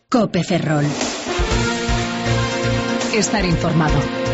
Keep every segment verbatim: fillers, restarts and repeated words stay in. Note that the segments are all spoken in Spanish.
COPE Ferrol. Estar informado.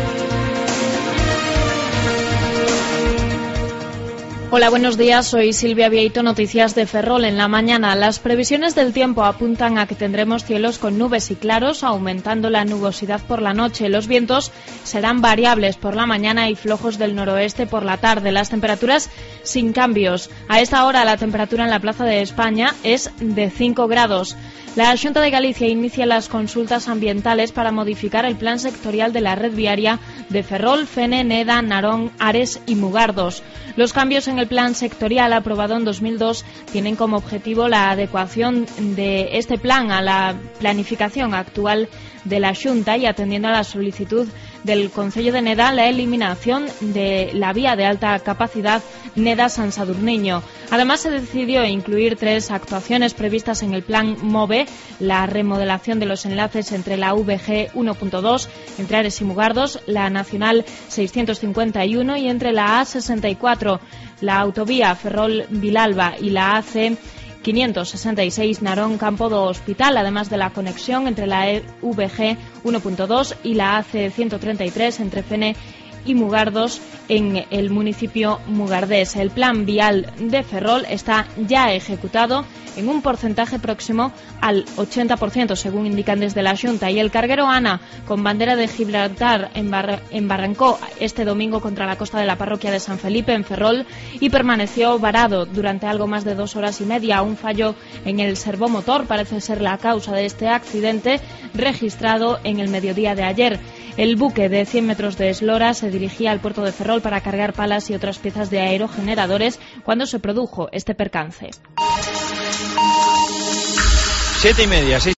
Hola, buenos días. Soy Silvia Vieito, noticias de Ferrol en la mañana. Las previsiones del tiempo apuntan a que tendremos cielos con nubes y claros, aumentando la nubosidad por la noche. Los vientos serán variables por la mañana y flojos del noroeste por la tarde. Las temperaturas sin cambios. A esta hora la temperatura en la Plaza de España es de cinco grados. La Xunta de Galicia inicia las consultas ambientales para modificar el plan sectorial de la red viaria de Ferrol, Fene, Neda, Narón, Ares y Mugardos. Los cambios en el plan sectorial aprobado en dos mil dos tienen como objetivo la adecuación de este plan a la planificación actual de la Xunta y, atendiendo a la solicitud del Concello de Neda, la eliminación de la vía de alta capacidad Neda-San Sadurniño. Además, se decidió incluir tres actuaciones previstas en el plan MOVE: la remodelación de los enlaces entre la V G uno punto dos, entre Ares y Mugardos, la Nacional seiscientos cincuenta y uno y entre la A sesenta y cuatro, la autovía Ferrol-Vilalba y la A C quinientos sesenta y seis Narón Campo do Hospital, además de la conexión entre la V G uno punto dos y la A C ciento treinta y tres entre Fene y Mugardos en el municipio mugardés. El plan vial de Ferrol está ya ejecutado en un porcentaje próximo al ochenta por ciento, según indican desde la Xunta, y el carguero Ana, con bandera de Gibraltar, embar embarrancó este domingo contra la costa de la parroquia de San Felipe, en Ferrol, y permaneció varado durante algo más de dos horas y media. Un fallo en el servomotor parece ser la causa de este accidente, registrado en el mediodía de ayer. El buque de cien metros de eslora se dirigía al puerto de Ferrol para cargar palas y otras piezas de aerogeneradores cuando se produjo este percance. Siete y media, seis.